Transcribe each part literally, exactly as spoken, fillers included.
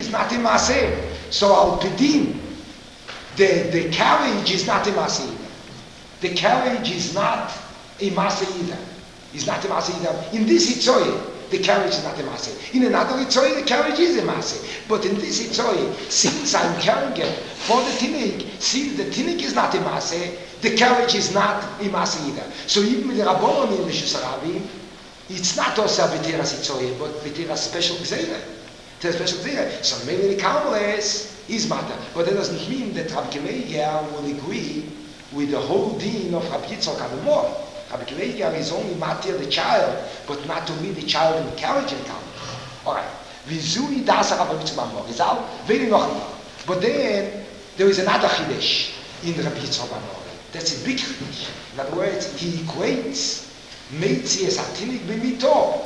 is not in Maseh. So Al Pidim, the, the carriage is not in Maseh either. The carriage is not in Maseh either. It's not in Maseh either. In this Itzoye, the carriage is not in Maseh. In another Itzoye, the carriage is in Maseh. But in this Itzoye, since I'm carrying it for the Tinnik, since the Tinnik is not in Maseh, the carriage is not in Maseh either. So even with the Rabbonim in Rishus Harabim, it's not also a B'teras Itzoye, but B'teras special Gzeira. There's special Gzeira. So maybe the Karmeles is matter. But that doesn't mean that Rabbi Kiva will agree with the whole deen of Rabbi Yitzchak Avimor. Rabbi Kiva is only matir the child, but not to meet the child in the carriage and come. Alright. Vizui das Rabbi Yitzchak Avimor. Is out? Very noch. But then there is another Chidesh in Rabbi Yitzchak Avimor. That's a big Chidesh. In other words, he equates Meitzi as Hatinik b'mito.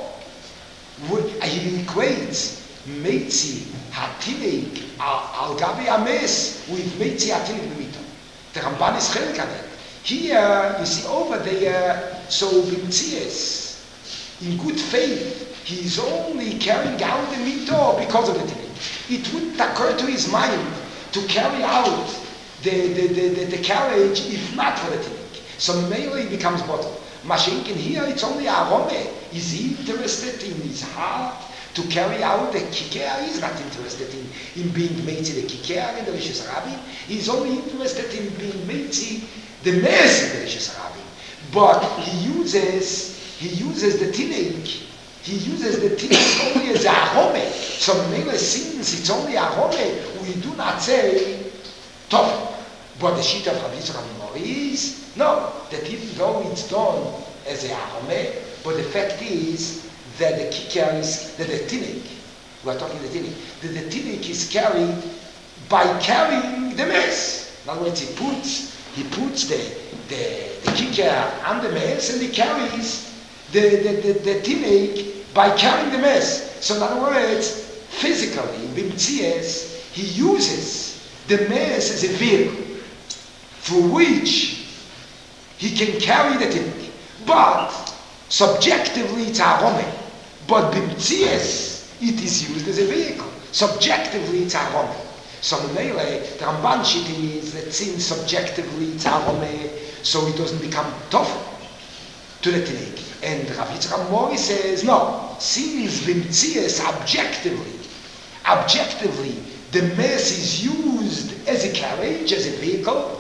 He equates Meitzi Hatinik al gabi ames with Meitzi Hatinik b'mito. The Ramban is chelik on it. Here, you see over there, so Bimtzias, in good faith, he is only carrying out the mito because of the Tinnik. It wouldn't occur to his mind to carry out the, the, the, the, the carriage if not for the Tinnik. So mainly it becomes bottle. Mashenkin here, it's only Arome. Is he interested in his heart to carry out the kiker? He's not interested in, in being meitzi the kiker in the Rishus Harabim. He's only interested in being meitzi the mes in the Rishus Harabim. But he uses he uses the tinnik. He uses the tinnik only as a Arome. So mainly since it's only Arome, we do not say Tov. But the sheet of Rabbi Yitzchak Avimor is no, that even though it's done as a Arome, but the fact is that the kicker is, that the tinnik, we are talking the tinnik, that the tinnik is carried by carrying the mess. In other words, he puts, he puts the, the, the kicker on the mess and he carries the, the, the, the tinnik by carrying the mess. So in other words, physically, in Bimtzias, he uses the mess as a vehicle through which he can carry the tinnik. But subjectively it's Arome. But Bimtzias, it is used as a vehicle. Subjectively it's Arome. So Mele, the Ramban shit is that since subjectively it's Arome, so it doesn't become tough to the tinnik. And Rav Yitzchak Mori says, no, since Bimtzias objectively, objectively, the mess is used as a carriage, as a vehicle,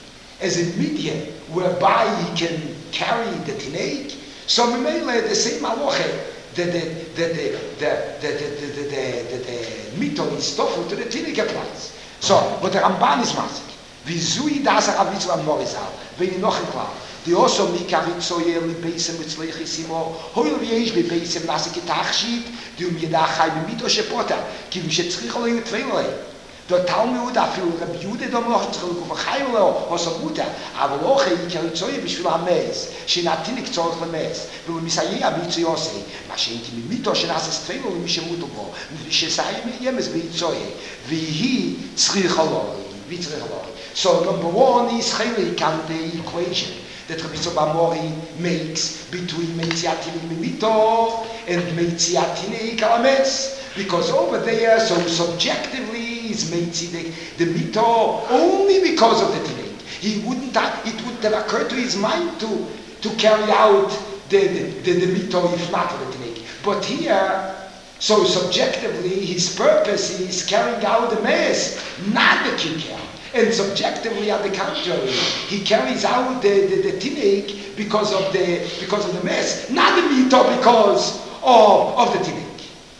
as a medium whereby he can carry the tinnik. So Mimele, the same halacha, the the the the the the the the the mito is tofu to the tinnik applies. So, but the Ramban is masik. Vizui das Rav Yitzchak Morizal. V'ini noch klar. The also mikarit soyer li beisem mitzleichissimo. Hoil v'yesh li beisem nasik etachshit. Die um yedachai b'mito shepota. Ki v'shetzrich olei utveilei. Der Talmud afil Reb Yude da noch zu khaylo hosabuta aber och ich kann so ich will am mes shinati nik tzorch mes und mir sei ja mit yose machinki mit mito shnas es tfeilo und mich muto go ich sei mir jemes mit zoe wie hi tzrichalo wie tzrichalo. So number one is khayli can the equation that Rabbi Yitzchak Mori makes between Meitziatin mito and Meitziatin kalames, because over there so subjectively is meitzi the, the mito only because of the tinnik. He wouldn't have, it wouldn't have occurred to his mind to to carry out the the, the, the mito if not for the tinnik. But here, so subjectively, his purpose is carrying out the mess, not the kicker. And subjectively, on the contrary, he carries out the, the, the tinnik because of the because of the mess, not the mito because of, of the tinnik.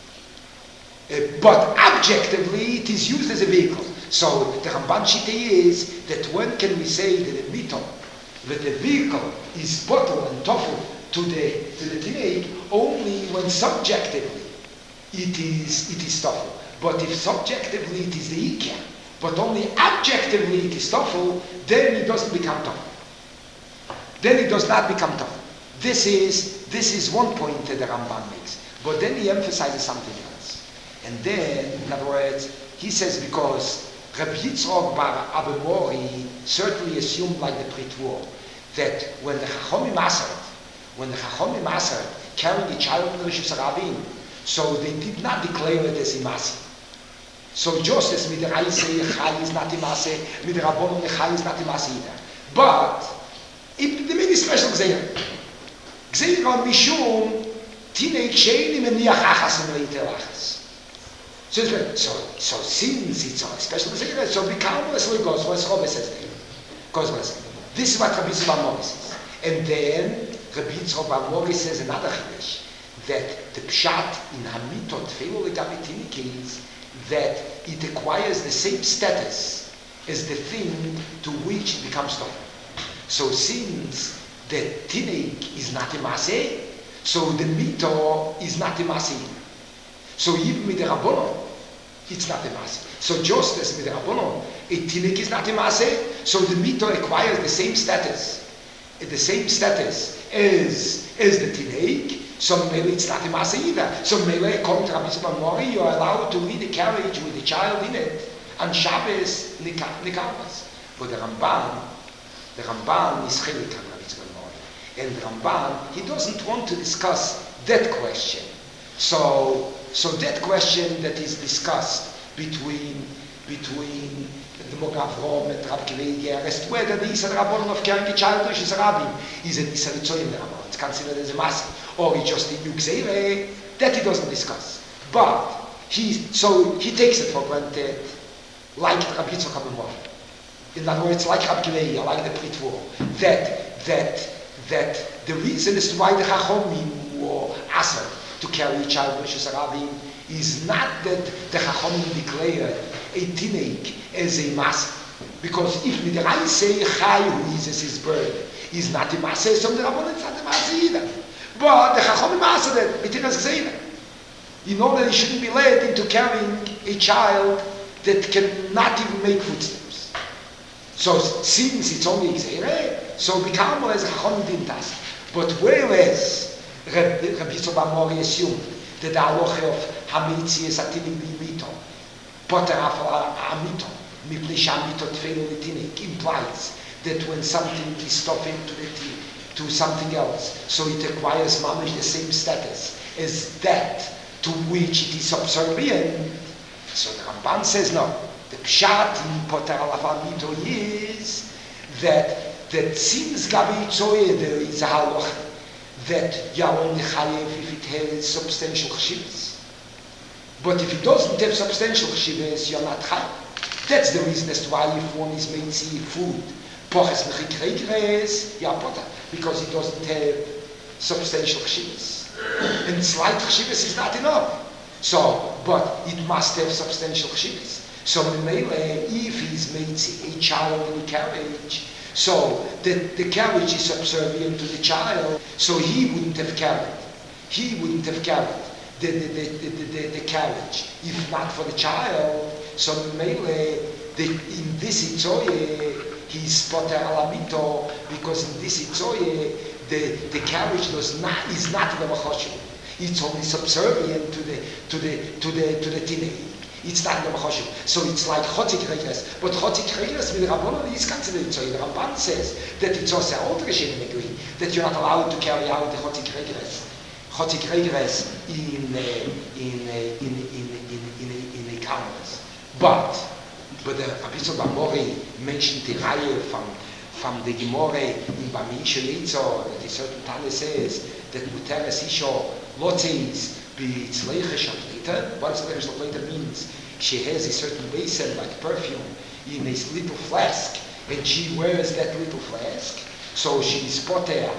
Uh, but objectively, it is used as a vehicle. So the Ramban Shita is that when can we say that the mito, that the vehicle is bottle and tofu to the to the tinnik only when subjectively it is it is tofu. But if subjectively it is the ikea, but only objectively it is tofu, then it doesn't become tofu. Then it does not become tofu. This is this is one point that the Ramban makes. But then he emphasizes something else. And then, in other words, he says because Rabbi Yitzchak bar Avimori certainly assumed like the Pritwar that when the Chachomim Aseret, when the Chachomim Aseret carrying a child in the Rishus Harabim, so they did not declare it as Imasi. So just as with the Raise, Chai is not imase, with the Rabbonon, Chai is not imase either. But, if the many special Gzeira. Gzeira Mishum, Tinei Ksheini Meniach Achas in Reiter Achas. So, so, so since it's a special Gzeira, so we come as we go, so as Robbe says there. Goes this is what Rabbi Yitzchak Amori says. And then, Rabbi Yitzchak Amori says another Chidesh, that the Pshat in Hamitot Tfilo Legabitinik is that it acquires the same status as the thing to which it becomes Torah. So since the Tinek is not a Maseh, so the Mito is not a Maseh. So even with the Rabbonon, it's not a Maseh. So just as with the Rabbonon, a Tinek is not a Maseh, so the Mito acquires the same status, the same status as, as the Tinek. So maybe it's not a Maseh either. So maybe according to Rabbi Yitzchak Amori, you are allowed to lead a carriage with a child in it on Shabbos Nikavas. But the Ramban, the Ramban is chelik on Rabbi Yitzchak Amori. And the Ramban, he doesn't want to discuss that question. So, so that question that is discussed between, between the Mogavrom and Rav Gevei as to whether the Yisad Rabbonon of carrying a child to his Rabbim is a Yisad Ritzoyim Rabbonon. It's considered as a Maseh. Or it's just a new Gzeire, that he doesn't discuss. But, he, so he takes it for granted, like Rabbi Yitzchak Amori. In other words, like Rav Gevei, like the Pritvo, that, that, that the reason as to why the Chachomim were asked to carry a child to his Rabbim is not that the Chachomim declared a Tinek as a Maseh. Because if Midrash say Chai, who is as his bird, is not a Maseh, so the Rabbonon is not a Maseh either. But the Chachomim asked that, B'tiras Gzeira. You know that he shouldn't be led into carrying a child that cannot even make footsteps. So since it's only Gzeira, so B'karmel as Chachomim didn't ask. But whereas Rabbi Yitzchak Amori assumed that the halacha of Hamitzi is a Tinik B'mito, Poter Afal Amito, Mipnei Shamito Tfeilu L'Tinik, implies that when something is stopping to the to something else, so it acquires mamish the same status as that to which it is subservient. So the Ramban says no. The pshat in Poter Afal Amito is that that since Gabi Tzoye there is a halacha that you are only chayev if it has substantial cheshivas. But if it doesn't have substantial cheshivas, you're not chayev. That's the reason as to why if one is made see food, poches mechikreigres, yeah, potter, because it doesn't have substantial cheshivas. And slight cheshivas is not enough. So, but it must have substantial cheshivas. So, if he's made see a child in a carriage, so the, the carriage is subservient to the child, so he wouldn't have carried. He wouldn't have carried the, the, the, the, the, the carriage if not for the child. So Mele, in this Itzoye, he's Poter Alamito, because in this Itzoye, the, the carriage does not, is not the Machoshev. It's only subservient to the to the to the to the Tinei. It's not the Machoshev. So it's like Chotzik Regres. But Chotzik Regres with the Rabbonon is considered Itzoye. The Ramban says that it's also an old regime agree that you're not allowed to carry out the Chotzik Regres. Chotzik Regres in uh, in, uh, in in in in in in cameras. But, but the Rabbi Yitzchak Amori mentioned the Reihe from, from the Gemore in Bami Isho Yitzo, that a certain Tana says that Muteres Isho Lotzeis B'Tzleiche Shaplita. What Tzleiche Shaplita means? She has a certain basin, like perfume, in a little flask, and she wears that little flask. So she is poter,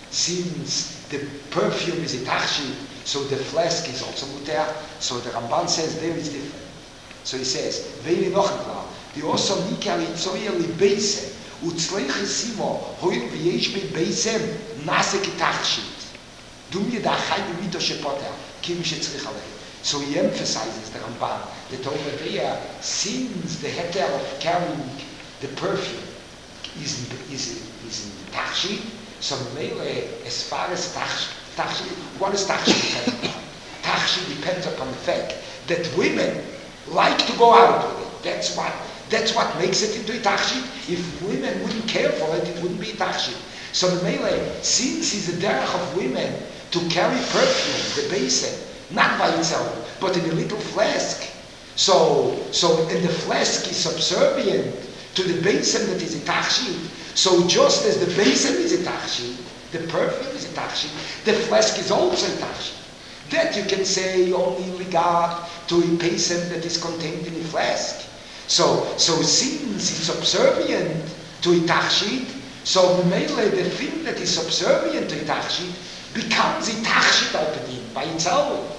since the perfume is a tachshit, so the flask is also muter. So the Ramban says there is different. So he says, Veini Nochekla, the also Nikari Tzoya li Beise, Utzleiche Simo, Hoil V'yesh Be Beise, Nase Ketachshit. Dumye da Chai B'mito Shepoter, Kim Shetzrich Alei. So he emphasizes the Ramban, that over there, since the heter of carrying the perfume is in, is, is in Tachshit, so Mele, as far as Tachshit, what does Tachshit depend upon? Tachshit depends upon the fact that women like to go out with it. That's what that's what makes it into a tachshit. If women wouldn't care for it, it wouldn't be a tachshit. So the Mele, since it's a derech of women to carry perfume, the basin, not by itself, but in a little flask, So, so, and the flask is subservient to the besom that is a tachshit. So just as the besom is a tachshit, the perfume is a tachshit, the flask is also a tachshit. That you can say only in regard to a besom that is contained in a flask. So, so since it's subservient to a tachshit, so Memele, the thing that is subservient to a tachshit, becomes a tachshit opening by itself.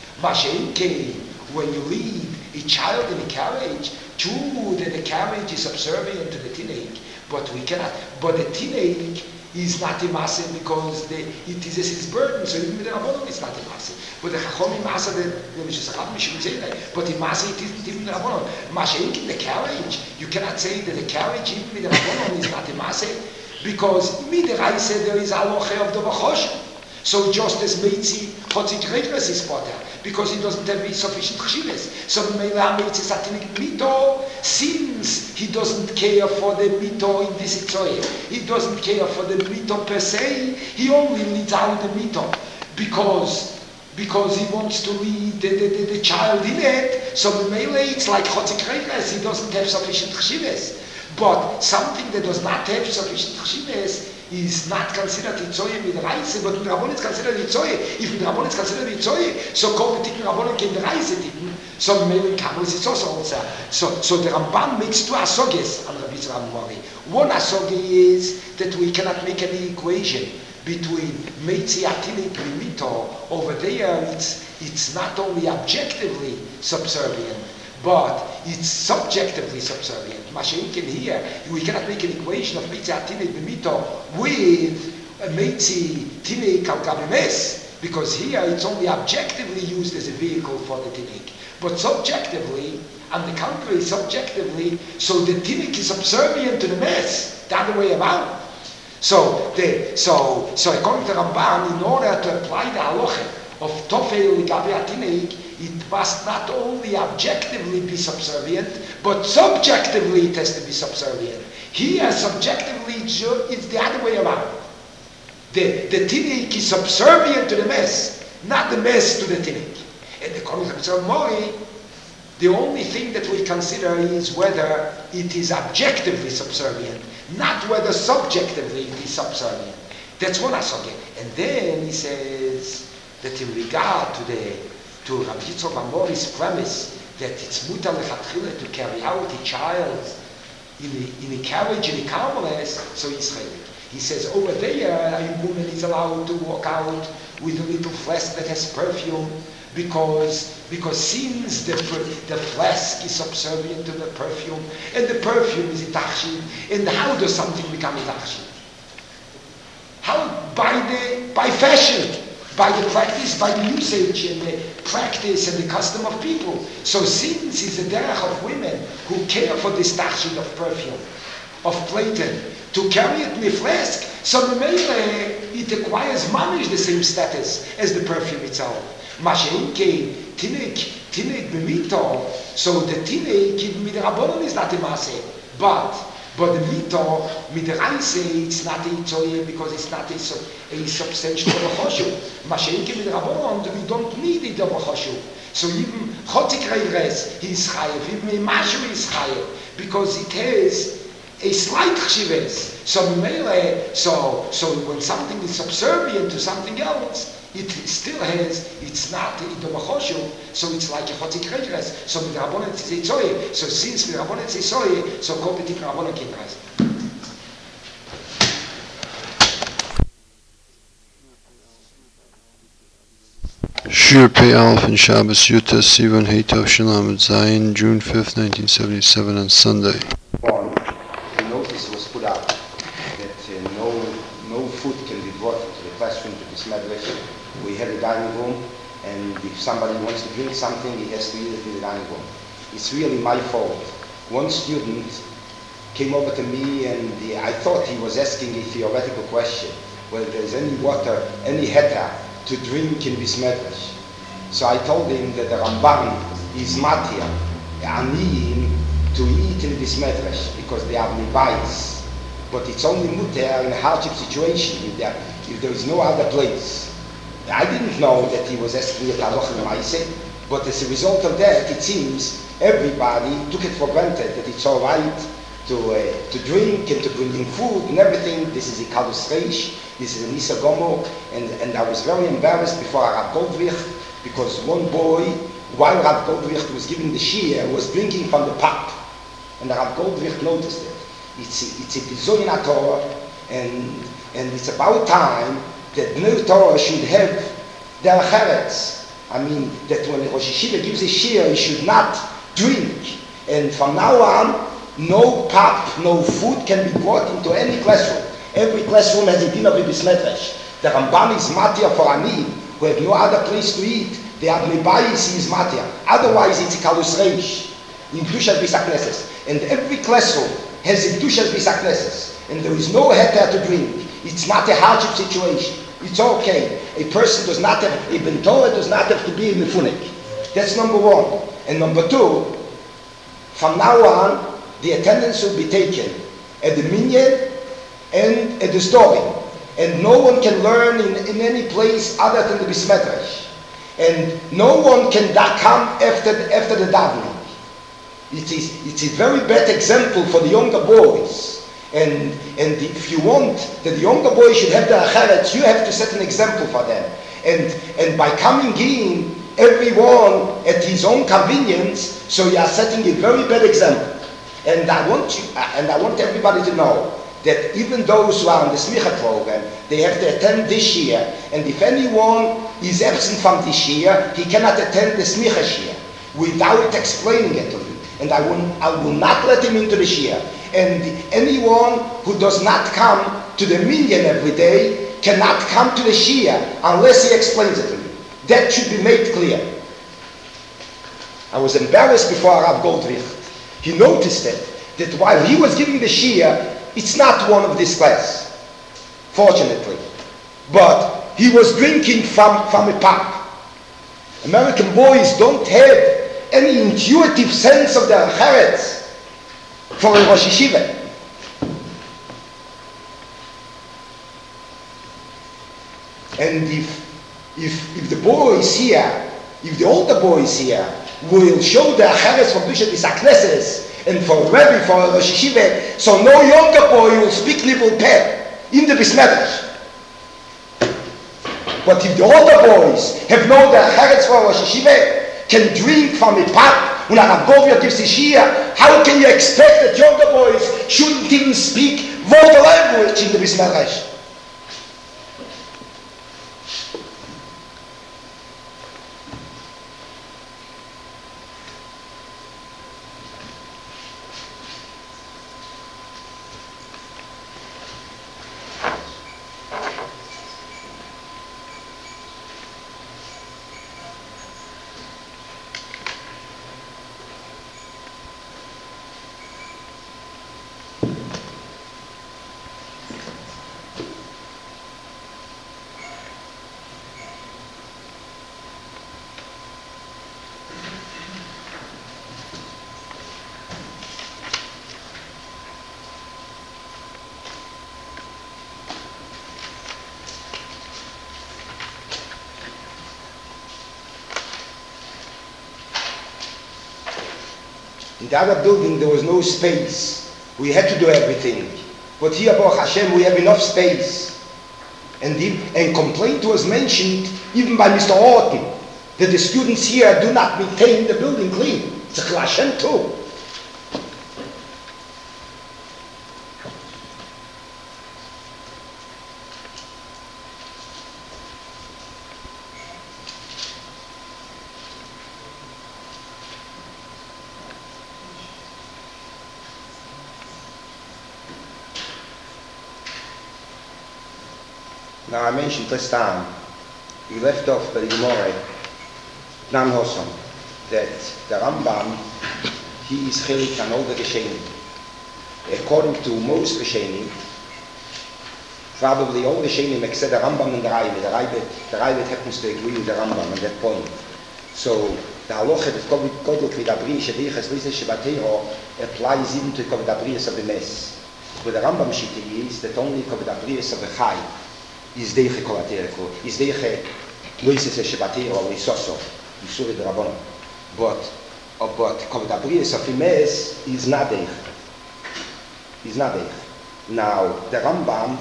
Mashenke, when you lead a child in a carriage, true that the carriage is subservient to the teenage, but we cannot, but the teenage is not a massive because the, it is his burden, so even with the Rabbanon it's not a massive. But the Chachom in Masa, the Mishasacham Mishum say that, but in Masa it isn't even the Rabbanon. Mashenk in the carriage, you cannot say that the carriage even with the Rabbanon is not a massive, because Midiraise there is Aloche of the Vachoshu. So just as Meitzi Chotzit Regres is potter, because he doesn't have sufficient chshivas. So Meila Meitzi Satinik Mito, since he doesn't care for the Mito in this Itzoye, he doesn't care for the Mito per se, he only leads out the Mito, because because he wants to lead the, the, the, the child in it. So Meila it's like Chotzit Regres, he doesn't have sufficient chshivas. But something that does not have sufficient chshivas is not considered Itzoye with Reise, but with Rabbanon it's considered Itzoye. If with Rabbanon it's considered Itzoye, so Kol V'Tikn Rabbanon can Reise Tikn, so Meil in Kabbalah it's also also. So, so the Ramban makes two asoges on Rabbi Yisrael Mori. One asoge is that we cannot make any equation between Meitzi Atinik and Mito. Over there it's, it's not only objectively subservient, but it's subjectively subservient. Mashenkin here, we cannot make an equation of Meitzi Atinik B'mito with Meitzi Tinik Al Gabimes, because here it's only objectively used as a vehicle for the Tinik. But subjectively, on the contrary, subjectively, so the Tinik is subservient to the mess, the other way around. So, the, so, so according to Ramban, in order to apply the halacha of Tofel Gabi Atinik, it must not only objectively be subservient, but subjectively it has to be subservient. Here, subjectively, it's the other way around. The, the Tinik is subservient to the mess, not the mess to the Tinik. And according to Mori, the only thing that we consider is whether it is objectively subservient, not whether subjectively it is subservient. That's one aspect. And then he says that in regard to the to Rabbi Yitzchok Amori's premise that it's mutar lechatchila to carry out a child in a, in a carriage in a carmeles, so he's chaylik. He says over there a woman is allowed to walk out with a little flask that has perfume, because because since the the flask is subservient to the perfume, and the perfume is a tachshit, and how does something become a tachshit? How? By the by fashion. By the practice, by the usage and the practice and the custom of people. So since it's a derech of women who care for this tachshit of perfume, of platen, to carry it in a flask, so it acquires mamish the same status as the perfume itself. Mashenke, tinek, tinek b'mito, so the tinek with the Rabbanon is not a maseh, but But the mito, midiraise, it's not a itzoye because it's not a, a substantial avachoshu. Mashenke with Rabbanon, we don't need it avachoshu. So even chotik reires, he is chayev, even mashu is chayev, because it has a slight chshives. So mele, so so when something is subservient to something else, it still has, it's not idobachoshu, so it's like a chotik reires. So with Rabbanon it's itzoye. So since with Rabbanon it's itzoye, so kol betik Rabbanon can rise. Shir Pei Aleph and Shabbos Yuta Sivan Heitov Shalom Zayin, June fifth, nineteen seventy-seven, on Sunday. One, the notice was put out that uh, no no food can be brought into the classroom to this medrash. We have a dining room, and if somebody wants to drink something, he has to eat it in the dining room. It's really my fault. One student came over to me, and the, I thought he was asking a theoretical question, whether there's any water, any heta to drink in this medrash. So I told him that the Ramban is matir, aniyim, to eat in this medrash, because they are mibais. But it's only muter in a hardship situation, if there, if there is no other place. I didn't know that he was asking a halacha l'maaseh. But as a result of that, it seems everybody took it for granted that it's all right to uh, to drink and to bring in food and everything. This is a Kalus Reish, this is a Nisa Gomo, and, and I was very embarrassed before Rav Goldwicht, because one boy, while Rav Goldwicht was giving the Shir, was drinking from the pop. And Rav Goldwicht noticed it. It's a, it's a Bizoyin HaTorah, and, and it's about time that Bnei Torah should have their Cheretz. I mean, that when Rosh Yeshiva gives a Shir, he should not drink. And from now on, no pop, no food can be brought into any classroom. Every classroom has a din of a bismedrash. The Rambam is matir for Ani, who have no other place to eat. They have mebayis, he is matir. Otherwise, it's a Kalus Reish, in Kedushas Beis HaKnesses. And every classroom has a Kedushas Beis HaKnesses. And there is no heter to drink. It's not a hardship situation. It's okay. A person does not have, a Ben Torah does not have to be a mefunik. That's number one. And number two, from now on, the attendance will be taken at the minyan and at the story. And no one can learn in, in any place other than the Bismedrash. And no one can da- come after the, after the davening. It is, it's a very bad example for the younger boys. And, and if you want that the younger boys should have the acheretz, you have to set an example for them. And, and by coming in, everyone at his own convenience, so you are setting a very bad example. And I want you, and I want everybody to know that even those who are on the Smicha program, they have to attend this year. And if anyone is absent from this year, he cannot attend the Smicha year without explaining it to you. And I will, I will not let him into the year. And anyone who does not come to the minyan every day cannot come to the Shia unless he explains it to you. That should be made clear. I was embarrassed before Rav Goldwicht. He noticed it, that while he was giving the Shia, it's not one of this class, fortunately. But he was drinking from, from a pop. American boys don't have any intuitive sense of their Cheretz for a Rosh Yeshiva. And if, if, if the boys here, if the older boys here will show their Cheretz from Kedushas Beis HaKnesses and for a Rebbe, for a Rosh Yeshiva, so no younger boy will speak Nivul Peh in the Bismedrash. But if the older boys have known their Cheretz for a Rosh Yeshiva, can drink from a pot, when Rav Goldwicht gives his Shia, how can you expect that younger boys shouldn't even speak word language in the Bismedrash? In the other building there was no space. We had to do everything. But here, Baruch Hashem, we have enough space. And, the, and complaint was mentioned even by Mister Orton, that the students here do not maintain the building clean. It's a Chil Hashem too. Now I mentioned last time, we left off by the Gemara, Nan Hossam, that the Rambam, he is Chelik and all the Rishonim. According to most Rishonim, probably all Rishonim except the Rambam and the Raivet. The Raivet, the Raivet happens to agree with the Rambam on that point. So the halacha that Kodel Kvidabri Shediches Lise Shebatero applies even to Kvidabri of the Mes. But the Rambam Shiti is that only Kvidabri of the Chai is deiche kolateriko, is deiche loises shebatero or loisoso. Yisur the Rabbanon. But, uh, but Koved Abrius of Imes is not Deich. Is not Deich. Now, the Rambam,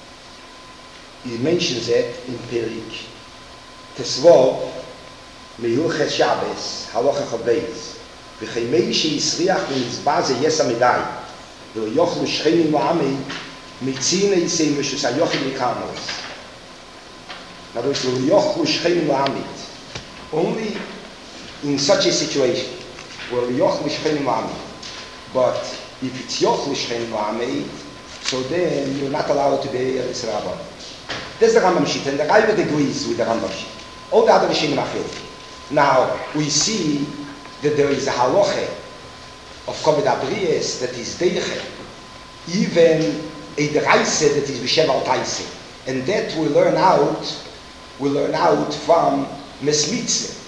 he mentions it in Perik Tesvov, Meyuches Shabbos, Halacha Chabeis, V'cheimei she'isriach v'nizba ze yesa midai, v'yochlu shchenim v'amid, mitzina yisei mishus hayochim mikamos. Now, there's v'yochlu shchenim v'amid. Only in such a situation, where v'yochlu shchenim v'amid, but if it's yochlu shchenim v'amid, so then you're not allowed to be a Yisrael. This is the Rambam sheet, and the Raiva agrees with the Rambam sheet. All the other Rishonim are. Now, we see that there is a halacha of Koved Abrius that is Deiche, even a Deraise that is B'Shev Al Taise. And that we learn out, we learn out from Mesmitzah.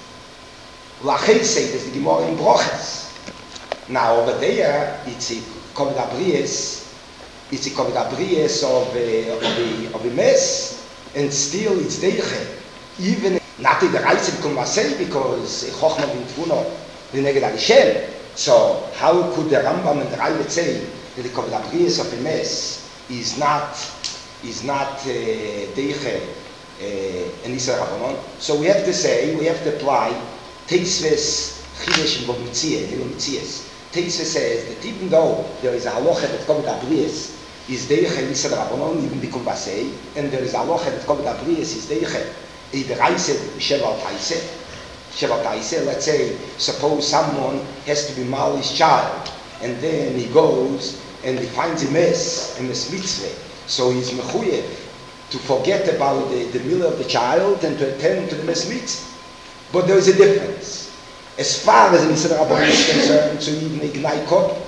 Lachese, that's the Gemara in Broches. Now, over there, it's a Koved Abrius, it's a Koved Abrius of a, of a, of a mess, and still it's Deiche. Even not in the Reise become Vasei, because Chochma bin Tvuno v'neged Hashem. So how could the Rambam and the Raiva say that the Koved Abrius of a mess is not is not uh, Deiche uh, and Yisrael Rabbanon? So we have to say, we have to apply Teisves Chidesh and Mitzias, Mitzias. Teisves says that even though there is a halacha that Koved Abrius is Deiche Yisrael Rabbanon, even become Vasei, and there is a halacha that Koved Abrius is Deiche Either I said Sheval Taise, Sheval Taise, let's say, suppose someone has to be Mali's child, and then he goes and he finds a mess, a mess mitzvah, so he's mechuyev to forget about the, the meal of the child and to attend to the mess mitzvah. But there is a difference. As far as the Yisrael Rabbanon is concerned, so even Ignai Kotn,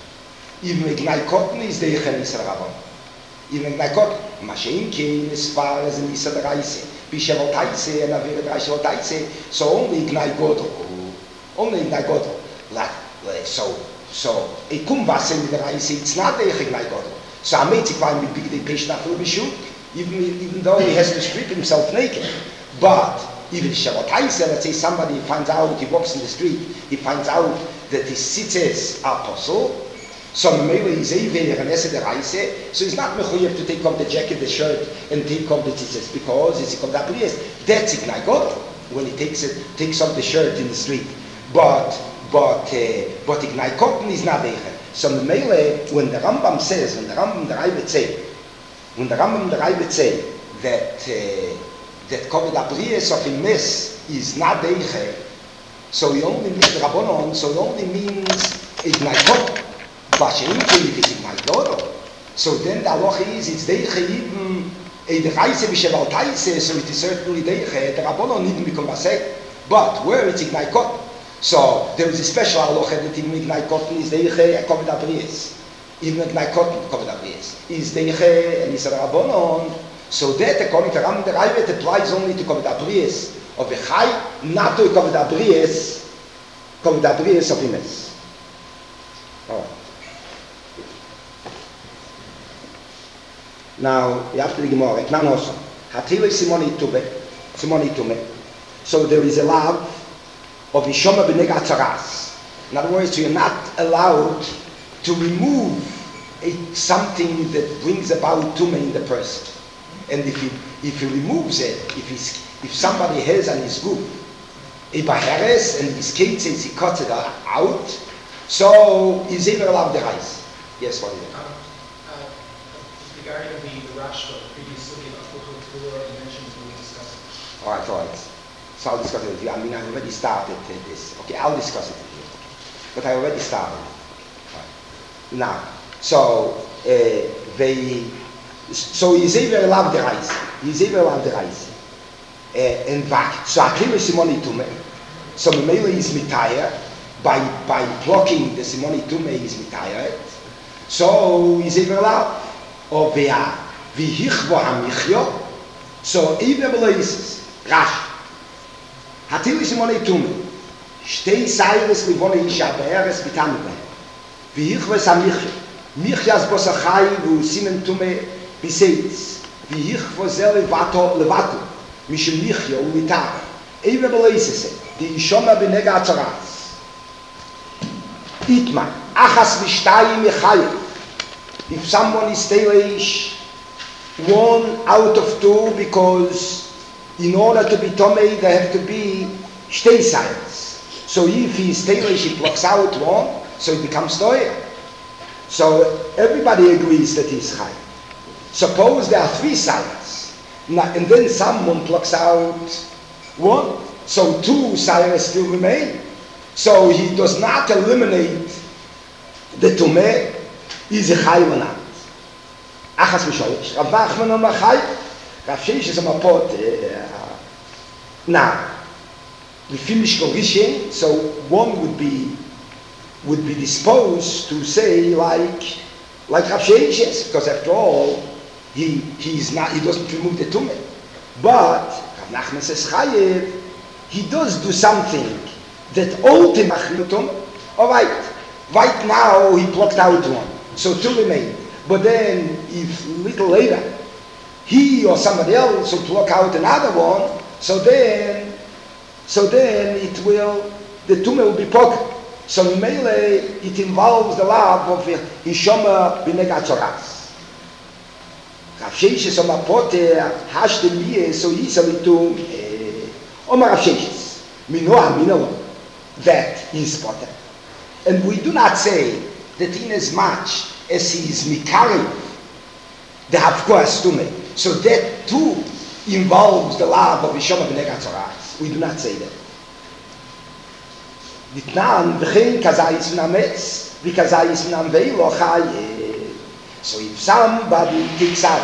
even Ignai Kotn is the Yisrael Rabbanon. Even Ignai Kotn, Mashein Kein, as far as the Yisrael Reise, Bisheval Taise and Avir Sheval Taise, so only Ignai Godel, only Ignai Godel. Like, so, so, a Kumbas in the Reise, it's not the Ignai Godel. So I made it find me big the patient after Bishuk, even, even though he has to strip himself naked. But even Sheval Taise, let's say somebody finds out, he walks in the street, he finds out that his tzitzes are apostle, so maybe he's a very Reise the Reise, so he's not mechuyev to take off the jacket, the shirt, and take off the tzitzes, because it's a Koved Abrius. That's Ignai Godel, when he takes it, takes off the shirt in the street. But, but, uh, but Ignai Kotn is not there. So maybe when the Rambam says, when the Rambam the Raiva say, when the Rambam the Raiva say that uh, that Koved Abrius of a mess is not there, so he only means the Rabbanon, so he only means Ignai Kotn. But if it's Ignai Godel, so then the halacha is it's Deiche even a Reise B'Sheval Taise, so it is certainly Deiche. The Rabbanon even become Vasek, but where it's Ignai Kotn, so there is a special halacha that even Ignai Kotn is Deiche a Koved Abrius. Even Ignai Kotn Koved Abrius is Deiche and Yisrael Rabbanon. So that according to Rambam the Raiva, it applies only to Koved Abrius of a Chai, not to a Koved Abrius, Koved Abrius of Imes. All right. Now, you have to the Gemara, Etnan also. Hatile Simoni Tube, Simoni Tume. So there is a love of Ishoma B'neg Atzaras. In other words, you're not allowed to remove a, something that brings about Tume in the person. And if he, if he removes it, if he's, if somebody has on his group a Baheres and his kid says he cuts it out, so he's even allowed the rice. Yes, what is it? Regarding the, the Rashba, the previous study of Kuchel Torah, you mentioned we will discuss it. All right, all right. So I'll discuss it with you. I mean, I already started this. Okay, I'll discuss it with you. But I already started. Right. Now, so uh, they, so he's even allowed the rice. He's even allowed the rice. Uh, and back. So Akiva Simoni Tume. So Memele is mitaya by by blocking the Simoni Tume is mitaya. So he's even allowed. Or via vihichvo hamichyo, so even places rash hatili simone tume shtei sayres livone ishaberes bitambe vihichvo hamichyo michas bosachai vu simen tume biseits vihichvo zel levato levato mishim michyo ulitar even places the Ishoma B'nega Atzaras. Itma, Achas V'shtayim Yechayev. If someone is Teileish, one out of two, because in order to be Tomei, there have to be Shtei sides. So if he is Teileish, he blocks out one, so it becomes Toya. So everybody agrees that he's Chai. Suppose there are three sides, and then someone blocks out one, so two sides still remain. So he does not eliminate the Tumeh. Is a Chai or not? Achas Misholish. Rav Nachman Amar Chai. Rav Sheish is a Mapot. Now, we finish Korishin, so one would be would be disposed to say like like Rav Sheish is, because after all, he he is not he doesn't remove the Tumeh. But Rav Nachman says Chayev, he does do something that ultimately Tumeh. All right, right now he blocked out one. So two remain. But then, if little later, he or somebody else will block out another one, so then, so then it will, the tumah will be pocket. So in Melee, it involves the love of Ishoma B'nega Atzaras. Rav Sheishes Omar Poter, Hashtem Biyeh, so easily to Omar Rav Sheishes, Minoah Minolo, that is Poter. And we do not say that in as much as he is Mikari, the Havkoas Tumeh. So that too involves the love of Ishoma B'nega Atzaras. We do not say that. Ditnan v'chein kazayis v'nametz v'kazayis v'namvei chayev. So if somebody takes out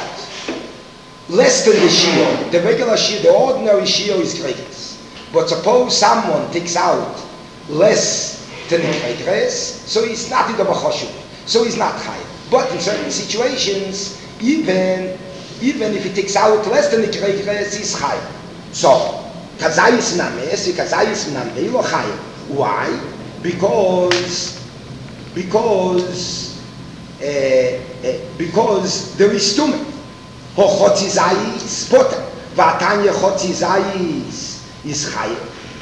less than the shiur, the regular shiur, the ordinary shiur is greatest. But suppose someone takes out less than the greatest, so he's not in the bachoshu, so he's not chayev. But in certain situations, even even if he takes out less than the greatest, he's chayev. So kazayis v'nametz v'kazayis v'namvei chayev. Why? Because because uh, uh, because there is tumah. Ho chotzizayis poter. V'atanya chotzizayis is chayev.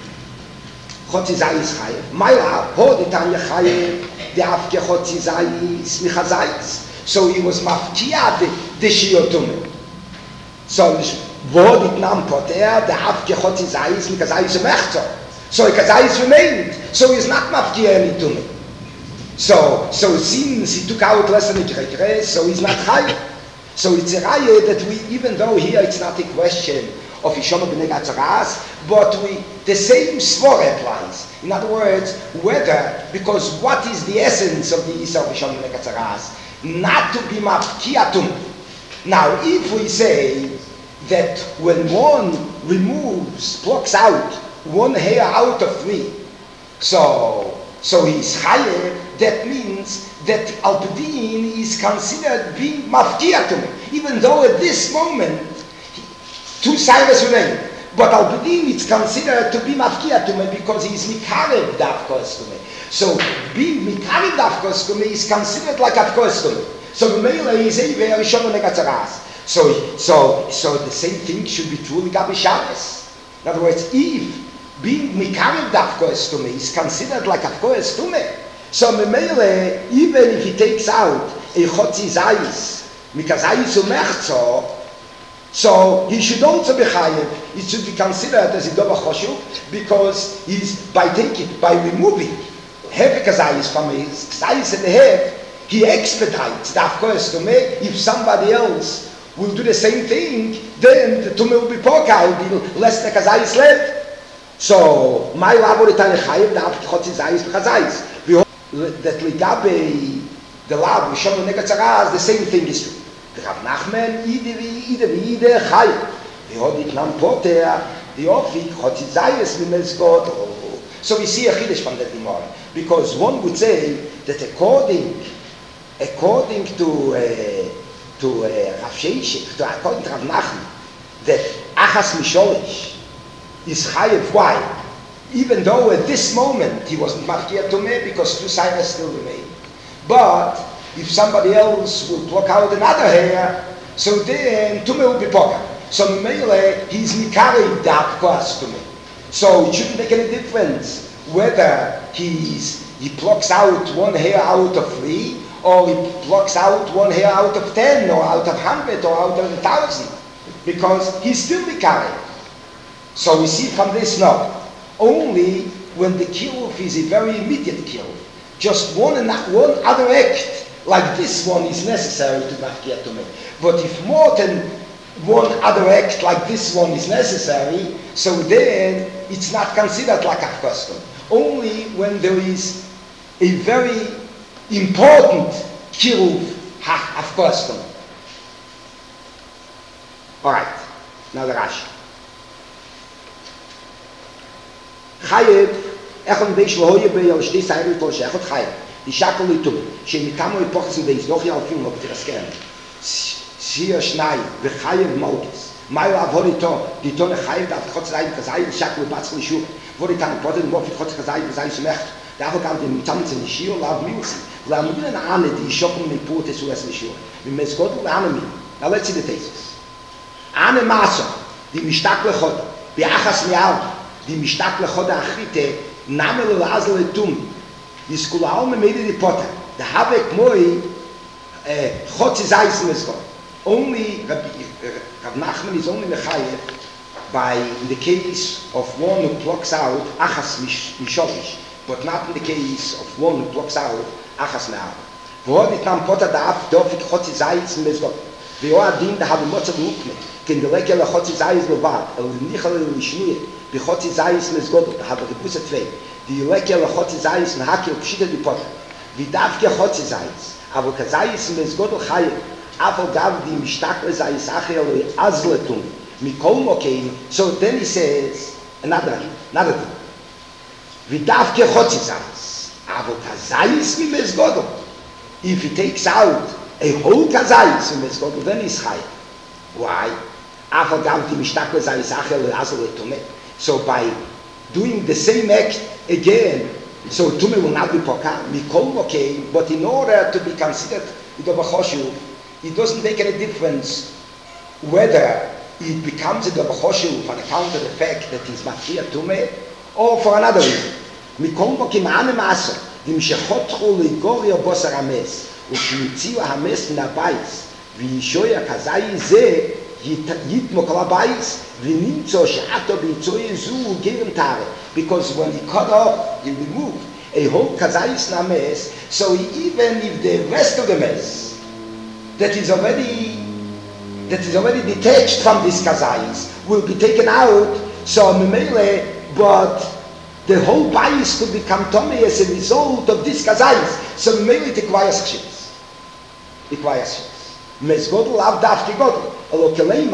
Chotzizayis chayev. Mayla ho detanya chayev de'afke chotzizayis michazayis. So he was mafkia the the shiur tumah. So vo ditnam poter de'afke chotzizayis michazayis mechzo. So Kazayis remained. So he's not mafkia any tumah. So so since he took out less than a krekres, so he's not chayev. So it's a raya that we, even though here it's not a question of Ishoma B'nega Atzaras, but we the same svor applies. In other words, whether, because what is the essence of the Yisrael of Ishoma B'nega Atzaras? Not to be mafkia tumah. Now, if we say that when one removes, plucks out one hair out of three, so so he's chayev, that means that Alpidin is considered being mafkia to me, even though at this moment two sides remain. But Alpidin is considered to be mafkia to me because he is mikarev dafkos to me. So being mikarev dafkos to me is considered like afkos to me. So the male is a very Ishoma B'nega Atzaras. So so so the same thing should be true Gabi Shabbos. In other words, if being mikarev dafkos to me is considered like afkos to me, so Memele, even if he takes out a chotzizayis, mikazayis umechzo, so he should also be chayev. It should be considered as a doba choshuv, because he's by taking, by removing half a kazayis from his kazayis and a half, he expedites the afkos to me. If somebody else will do the same thing, then the tumah will be poka, will be less than kazayis left. So my laborator chayev the chotzizayis b'chazayis. That ligabe the lab Ishoma B'nega Atzaras, the same thing is true. The Rav Nachman ide v'ide v'ide chayev. V'hodit nam poter the ofik chotzizayis v'mezvot. So we see a chiddush from that Gemara, because one would say that according according to uh, to uh, Rav Sheishes, to according to Rav Nachman, that achas misholish is chayev. Why? Even though at this moment he wasn't mafkia to me because two sides still remain. But if somebody else will pluck out another hair, so then tumah will be poka. So mele he's mikari dafkos to me. So it shouldn't make any difference whether he's, he plucks out one hair out of three, or he plucks out one hair out of ten, or out of hundred, or out of a thousand, because he's still Mikari. So we see from this now, only when the kiruv is a very immediate kiruv, just one and one other act like this one is necessary to mafkia to me. But if more than one other act like this one is necessary, so then it's not considered like a custom. Only when there is a very important kiruv of custom. All right, now the Rashi. Chayev, echon beish lohoye bey al shtei sayri tol shechot chayev. Die Shakel litum, shemitamo epochs in beis noch yal film ob das kern. Shir shnai ve chayev malkes. Mai avorito, die tonne chayev da trotz sein kasai Shakel batzli shu. Wurde dann poten mo fit trotz kasai sein smecht. Da kam dem tamtsen shir lav milsi. La mudin ane die shokum mit pote so es shir. Mit mes got und ane mi. Now let's see the thesis. Ane maso, die mishtakle chod, bi achas mial. Die mishtakle chod achite namel lazle tum is kulal me made the potter the havek moi chod zayis mesko only Rav Nachman is only mechayev by in the case of one who plucks out achas mishorish, but not in the case of one who plucks out achas me'al. V'hod itam potter da'af dofik chod zayis mesko v'yo adin da have motzad lukme ken deleke le chod zayis levad el nichal lishmir b'chotzi zayis mezgodot, da habe ich gewusst zwei. Die Lecker le chotzi zayis na hakel pshita di potter. Wie darf ge chotzi zayis? Aber ke zayis mezgodot chayev. Afal gav di mishtakle zayis acher lo azletum. Mikol mokein. So then he says, another, another thing. Wie darf ge chotzi zayis? Aber ke zayis mi mezgodot. If he takes out a whole ke zayis mi mezgodot, then he's chayev. Why? Afal gav di mishtakle zayis acher lo azletum. So by doing the same act again, so Tume will not be poka, Mikol okay, but in order to be considered the Bachoshu, it doesn't make any difference whether it becomes a Bachoshu on account of the fact that he's Mafia Tume, or for another reason. Mikol okay, Ma'ane Maso, Dim Shechotchu Ligoria Bosar Hames, Ushmitziu Hames Nabais, Vishoya Kazai Ze, Yit Mokalabais, because when he cut off, he removed a whole kazayis names, so he, even if the rest of the mess that is already that is already detached from this kazayis will be taken out, so memele, but the whole bias could become tummy as a result of this kazayis. So memele it requires chitz. It requires chitz. Mezgodl av dafki godl. In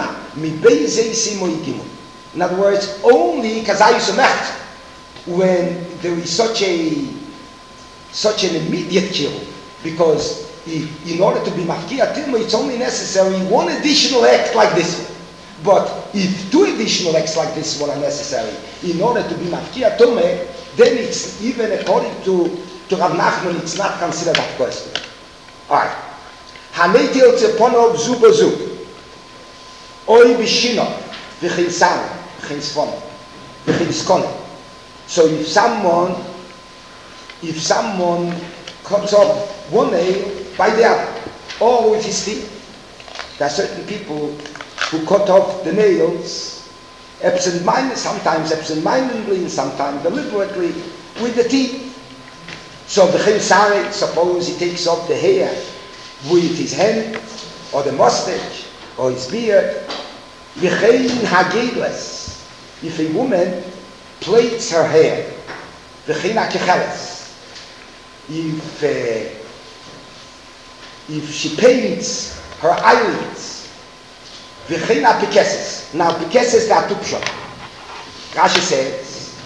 other words, only kazayus umecht when there is such a such an immediate kill, because if, in order to be mafkia tilma, it's only necessary one additional act like this one. But if two additional acts like this one are necessary in order to be mafkia tilma, then it's even according to to Rav Nachman, it's not considered that question. All right. Haneti el tzeponov zu bezu. Oy bishino, v'chein sam, v'chein svon, v'chein skone. So if someone, if someone comes up one nail by the other, or with his teeth, there are certain people who cut off the nails absent-mindedly, sometimes absent-mindedly, and sometimes deliberately, with the teeth. So v'chein sare, suppose he takes off the hair with his hand, or the mustache, or his beard. V'chein hageles, if a woman plaits her hair, v'chein hakecheles, if uh, if she paints her eyelids, v'chein hapikeses. Now pikeses da tupshot. Rashi says,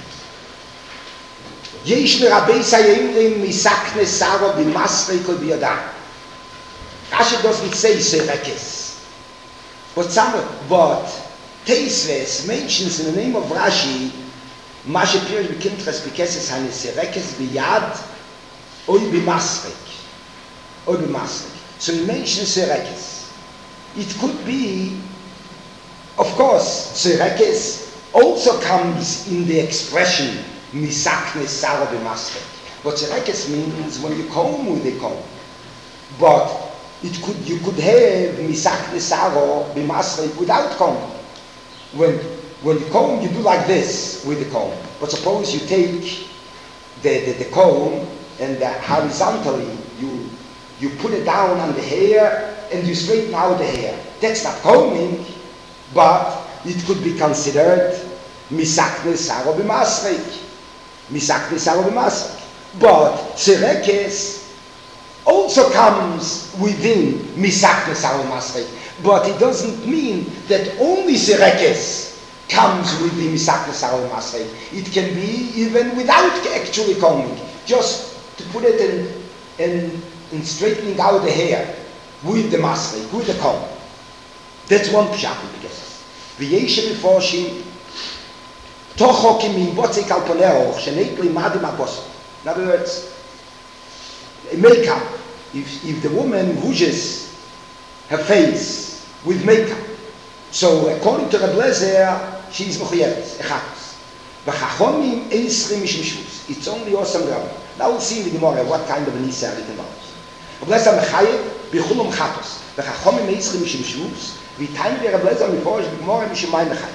yesh merabei sayimrim misakne saro b'masrei kol b'yadam. Rashi doesn't say serekes. But some, but Teisves mentions in the name of Rashi, Mashe Pirish B'Kintras B'Keses Haneserekes B'Yad Oy B'Masrek. Oy B'Masrek. So he mentions Serekes. It could be, of course, Serekes also comes in the expression misakne sara b'masrek. What serekes means when you comb with a comb. But it could you could have misakne sara b'masrek without comb. When when you comb, you do like this with the comb. But suppose you take the, the, the comb and the horizontally you you put it down on the hair and you straighten out the hair. That's not combing, but it could be considered misakne saro b'masrek. Misakne saro b'masrek. But serekes also comes within misakne saro b'masrek. But it doesn't mean that only serekes comes with the misakne saro b'masrek. It can be even without actually combing. Just to put it in, in, in straightening out the hair with the masrek, with the comb. That's one pshat in the Gesses. V'yeshe b'forshim tochokim in botzei kalponeroch sheneit limadim abos. In other words, a makeup. If, if the woman rouges her face with makeup, so according to Reb Lezer, she is mechuyevet, echatos. V'chachomim eisrim mishum shvus. It's only awesome Rabbi. Now we'll see in the Gemara what kind of an Isser it involves. Reb Lezer mechayev b'chulum chatos. V'chachomim eisrim mishum shvus. V'tayim v'Reb Lezer miforish b'Gemara mishum mayim mechayev.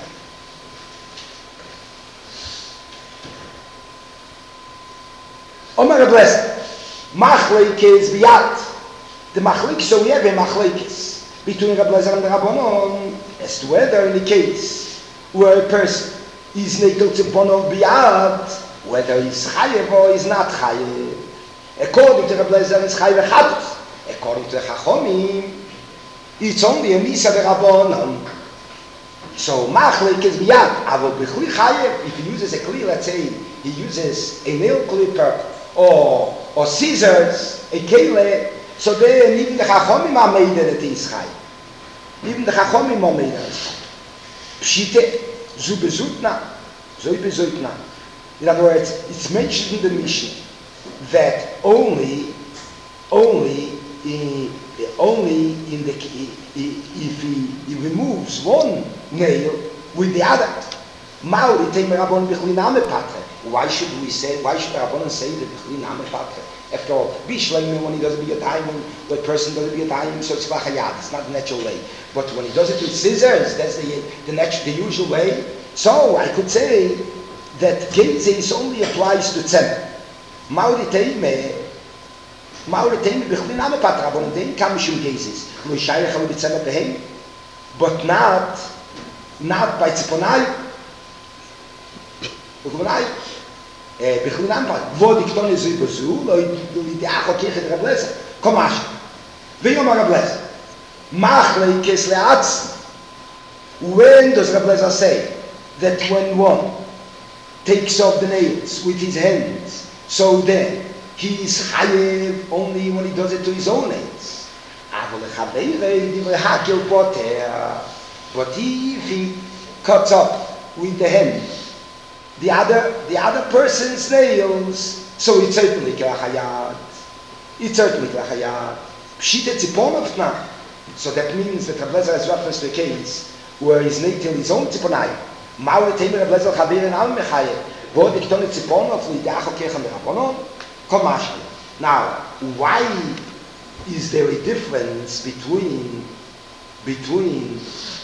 Omer Reb Lezer, machleikes b'yad. The machleik, so we have a machleikes between Reb Lezer and the Rabbanon as to whether in the case where a person is nekel tziponov b'yad, whether he's chayev or he's not chayev. According to Reb Lezer, he's chayev echatos. According to the Chachomim, it's only a misa de Rabbanon. So machleikes b'yad, avol b'chli chayev. If he uses a kli, let's say he uses a nail clipper or or scissors, a kele, so then even the Chachomim are made that he is chayev. Even the Chachomim are made that he is chayev. Pshite, zu bezutna, zu bezutna. In other words, it's mentioned in the Mishnah that only, only, in, only in the if he, he removes one nail with the other. Why should we say? Why should the Rabbanon say that? After all, Bishleim, when he does it be a diamond, the person does it be a diamond, so it's v'chayad. It's not the natural way. But when he does it with scissors, that's the the, natural, the usual way. So I could say that Gezes only applies to Tzemah. Mauri Teime, Mauri Teime b'chlin ame pat Rabbanon, they come mishum Gezes. Lo yishayach alo b'Tzemah behem, but not, not by Tziponai. Tziponai. בכל נאמר, ועוד יקטון לזוי בזו, לא ידעך הוכיח את רב לזר, קומש. ויאמר רב לזר, מחלקס לעצמי. When does Reb Lezer say that when one takes off the nails with his hands, so then he is chayev only when he does it to his own nails? But if he cuts up with the hand, the other the other person's nails, so it's certainly klachayat. It's certainly klachayat. Pshite tziponov now. So that means that Reb Lezer has reference to a case where his nail his own tziponai. Ma'u temer Reb Lezer chavirin al mechayev. V'od ikton tziponov li'idach okechem b'Rabbanon. Komash. Now, why is there a difference between between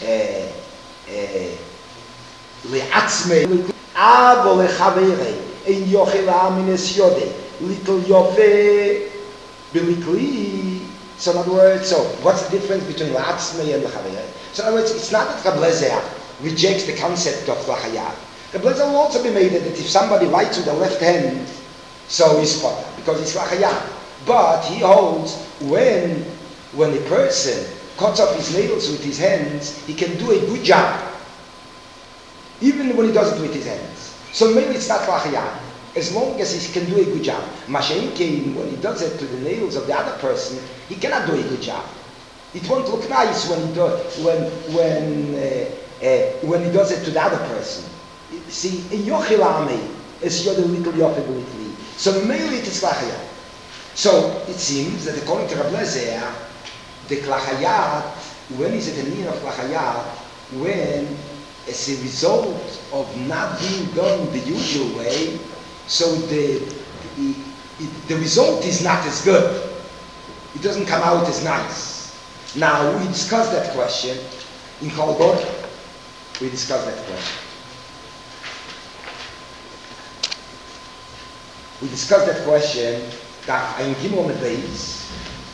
le'atzmei Avo lechavere ein yochela mines yode little yofe bilikli. So in other words, so what's the difference between le'atzmei and lechavere? So in other words, it's not that Reb Lezer rejects the concept of lachayat. Reb Lezer will also be made that if somebody writes with the left hand, so he's potter because it's lachayat. But he holds when when a person cuts off his nails with his hands, he can do a good job. Even when he does it with his hands. So maybe it's not lachayat, as long as he can do a good job. Mashain came, when he does it to the nails of the other person, he cannot do a good job. It won't look nice when he, do, when, when, uh, uh, when he does it to the other person. See, in Yochilame, is yod a little yochibulitli. So maybe it is lachayat. So it seems that according to Reb Lezer, the lachayat, when is it a meaning of lachayat? When as a result of not being done the usual way, so the, the, the result is not as good. It doesn't come out as nice. Now, we discussed that question in Chalgor. We discussed that question. We discussed that question that in Gimel Medeis,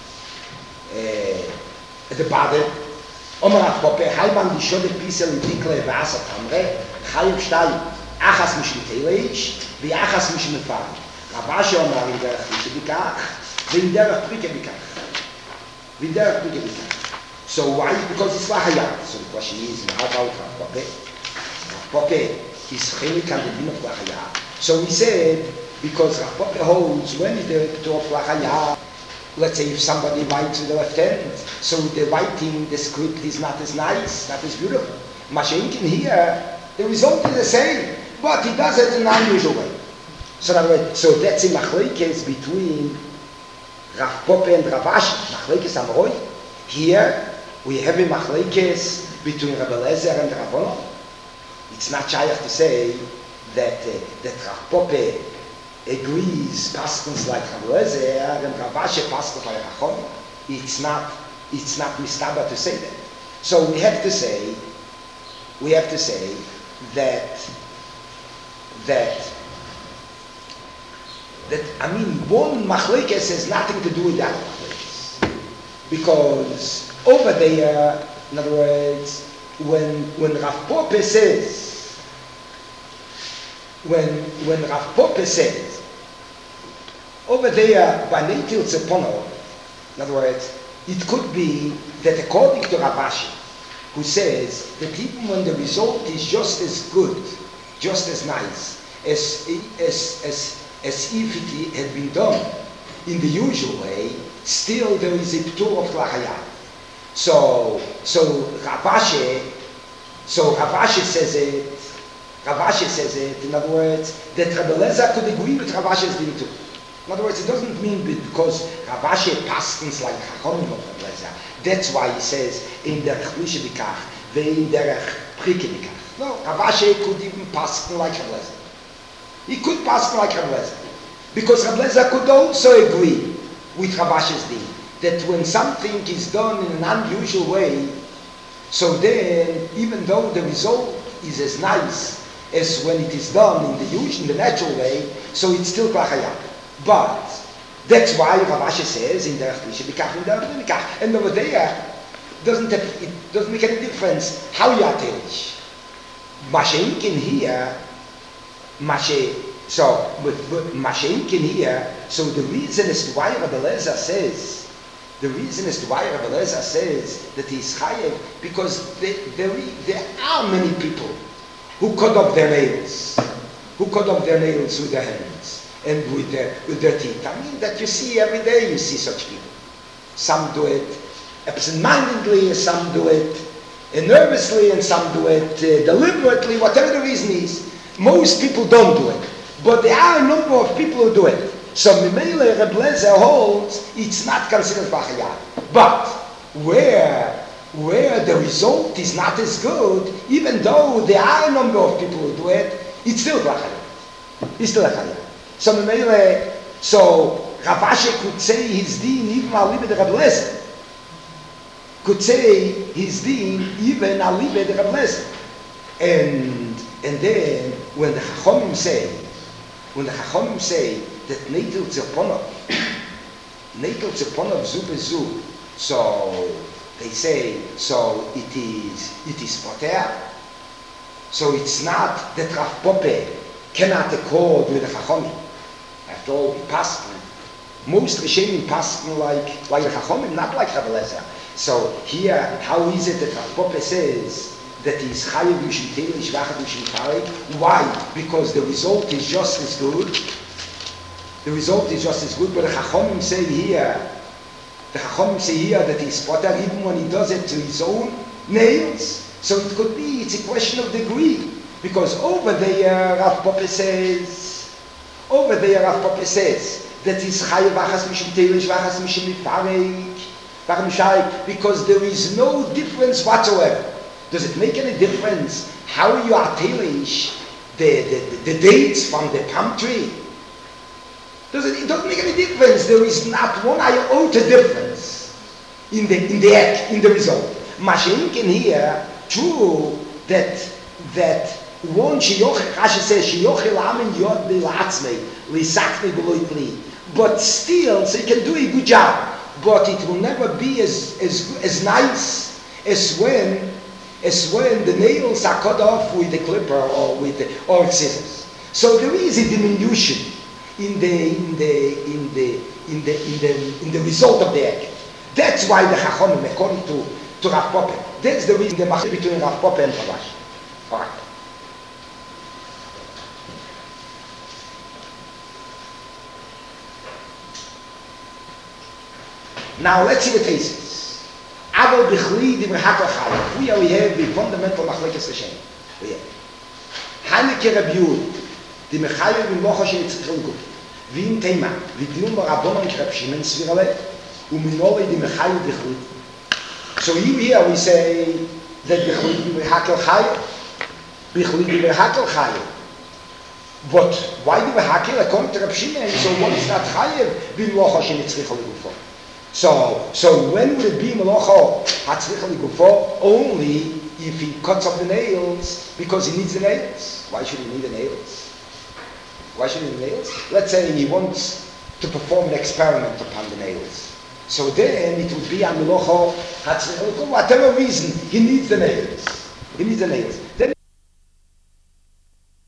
at the bottom, Omer Apope, Haiman di Shode Pisel Dikle Vasa Tamre, Chayim Shtay, Achas Mishmiteleish, Vi Achas Mishmefar. Rabashi Omer in Derech Mishmikach, Vin Derech Prike Bikach. Vin Derech Prike Bikach. So why? Because it's Lahayat. So the question is, how about Apope? Apope is Chelik and the Din of Lahayat. So we said, because Apope holds, when is the to of Lahayat? Let's say if somebody writes with the left hand, so the writing, the script is not as nice, not as beautiful. Mashenkin here, the result is the same, but he does it in an unusual way. So, that way, so that's a machlekes between Rav Pope and Rav Ashi, machlekes Amroi. Here we have a machlekes between Rabbi Eliezer and Rav Ono. It's not shaykh to say that uh, that Rav Pope agrees paskins like Rav Eliezer and Rav Ashi paskins like Rachon. It's not, it's not mistaba to say that. So we have to say, we have to say that, that, that, I mean, one machlekes has nothing to do with that machlekes. Because over there, in other words, when, when Rav Pope says, when, when Rav Pope says, over there, by Neitil Tzepono, in other words, it could be that according to Rav Ashi, who says that even when the result is just as good, just as nice, as, as, as, as if it had been done in the usual way, still there is a ptur of Lahayat. So, so Rav Ashi, so Rav Ashi says it, Rav Ashi says it, in other words, that Rabbi Eliezer could agree with Rav Ashi's din too. In other words, it doesn't mean because Rav Ashi paskins like Chachamim of Rabbi Eliezer. That's why he says, in der Chlishe Bikach, ve'in der Prike Bikach. No, Rav Ashi could even paskin like Rabbi Eliezer. He could paskin like Rabbi Eliezer. Because Rabbi Eliezer could also agree with Rav Ashi's din, that when something is done in an unusual way, so then, even though the result is as nice as when it is done in the usual, in the natural way, so it's still Klachayat. But that's why Rav Ashi says in Derech Klishe Bikach, in Derech Bikach, and over there doesn't have, it doesn't make any difference how you are teach. Mashenkin here, Mashe, so but, but Mashenkin here, so the reason as to why Rabbi Eliezer says, the reason as to why Rabbi Eliezer says that he is chayev, because there, there, there are many people who cut off their nails, who cut off their nails with their hands and with their, with their teeth. I mean, that you see every day, you see such people. Some do it absent-mindedly, some do it uh, nervously, and some do it uh, deliberately, whatever the reason is. Most people don't do it, but there are a number of people who do it. So Mimele Reb Eliezer holds it's not considered Bachayat. But where, where the result is not as good, even though there are a number of people who do it, it's still Bachayat. It's still Bachayat. So Mimele, so Rav Ashi could say his din even al libed Reb Eliezer. Could say his din even al libed Reb Eliezer. And and then when the Chachamim say, when the Chachamim say that Neitil Tzeponov, Neitil Tzeponov zu bezu, so they say, so it is, it is poter. So it's not that Rav Pope cannot accord with the Chachamim. After all, we paskin. Most Rishonim paskin like, like the Chachamim, not like Rav Eliezer. So here, how is it that Rav Pope says that he is chayev mishum teilish v'achad mishum tarik? Why? Because the result is just as good. The result is just as good, but the Chachamim say here, the Chachamim say here that he's poter even when he does it to his own nails. So it could be, it's a question of degree. Because over there, Rav Pope says, over there, Rav Pope says that he's chayev v'achas mishum teilish v'achas mishum tarik, because there is no difference whatsoever Does it make any difference how you are teilish the, the, the dates from the palm tree? Does it, it doesn't make any difference. There is not one iota difference in the in the act, in the result. Mashenkin here, true that that one shiyoch, Rashi says shiyochel amin yod bilatzmei lisakne beloitli. But still, so you can do a good job. But it will never be as as as nice as when as when the nails are cut off with the clipper or with the, or scissors. So there is a diminution in the in the in the in the in the in the result of the act. That's why the Chachamim, according to to Rav Popper, that's the reason the machloek between Rav Popper and Rav. All right. Now let's see the cases. Avol b'chli d'mrehak l'chayim. We we have the fundamental machlekes Hashem. We have Hanike Reb Yud d'mechayim b'mocha sheyitzchil gut. V'im tema v'dium b'rabbonon Reb Shimon Svirale u'minole d'mechayim b'chli. So here we say that b'chli d'mrehak l'chayim, b'chli d'mrehak l'chayim. But why d'mrehak according to Reb Shimon? So one is not chayiv b'mocha sheyitzchil gut. So, so when would it be melacha hatzricha ligufo? Only if he cuts off the nails because he needs the nails. Why should he need the nails? Why should he need the nails? Let's say he wants to perform an experiment upon the nails. So then it would be a melacha hatzricha ligufo. Whatever reason, he needs the nails. He needs the nails.